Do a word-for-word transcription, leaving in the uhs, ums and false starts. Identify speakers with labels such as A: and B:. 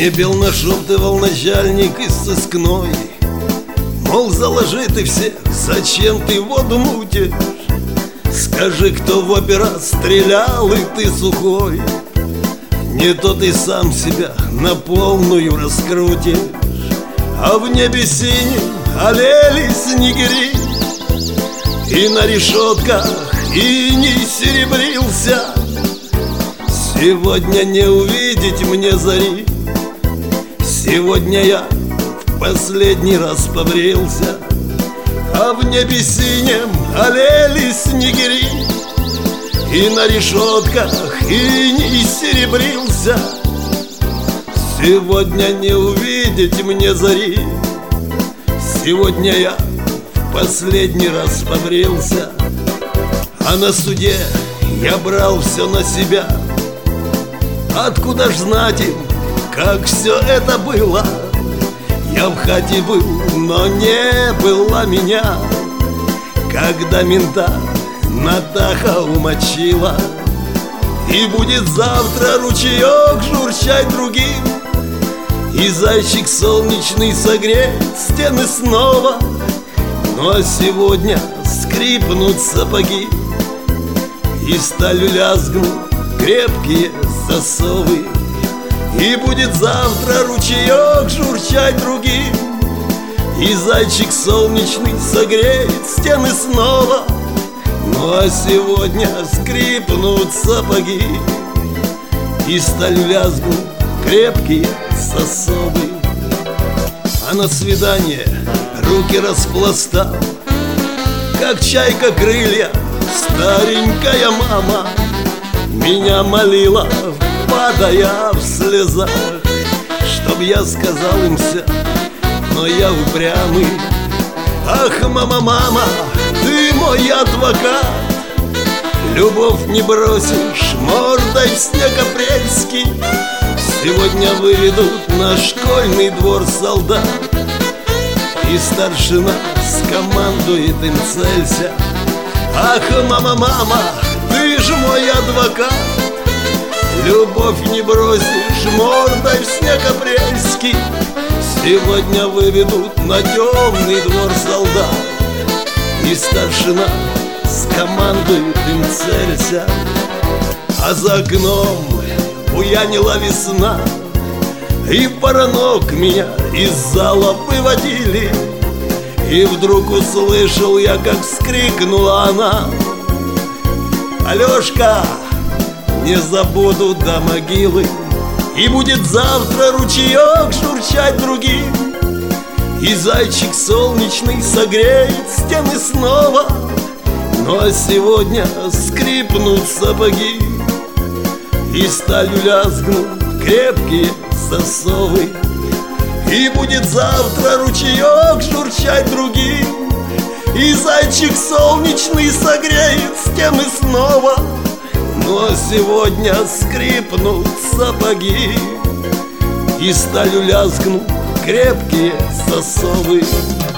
A: Мне пел, нашептывал начальник из сыскной, мол, заложи ты всех, зачем ты воду мутишь? Скажи, кто в опера стрелял, и ты сухой. Не то ты сам себя на полную раскрутишь. А в небе синим олели снегири, и на решетках иней серебрился. Сегодня не увидеть мне зари. Сегодня я в последний раз побрился. А в небе синем олели снегири, и на решетках иней серебрился. Сегодня не увидеть мне зари. Сегодня я в последний раз побрился. А на суде я брал все на себя. Откуда ж знать им, как все это было? Я в хате был, но не было меня, когда мента Натаха умочила. И будет завтра ручеек журчать другим, и зайчик солнечный согреет стены снова. Ну а сегодня скрипнут сапоги, и сталью лязгнут крепкие засовы. И будет завтра ручеек журчать другим, и зайчик солнечный согреет стены снова. Ну а сегодня скрипнут сапоги, и сталью лязгнут крепкие засовы. А на свидание руки распластав, как чайка крылья, старенькая мама меня молила, падая в слезах, чтоб я сказал им все, но я упрямый. Ах, мама, мама, ты мой адвокат, любовь не бросишь мордой в снег апрельский. Сегодня выведут на школьный двор солдат, и старшина скомандует им: целься. Ах, мама, мама, ты ж мой адвокат, любовь не бросишь мордой в снег апрельский. Сегодня выведут на темный двор солдат, и старшина скомандует им: целься. А за окном буянила весна, и пара ног меня из зала выводили. И вдруг услышал я, как вскрикнула она: Алешка, не забуду до могилы. И будет завтра ручеек журчать другим, и зайчик солнечный согреет стены снова. Ну а сегодня скрипнут сапоги, и сталью лязгнут крепкие засовы. И будет завтра ручеек журчать другим, и зайчик солнечный согреет стены снова. Ну а сегодня скрипнут сапоги, и сталью лязгнут крепкие засовы.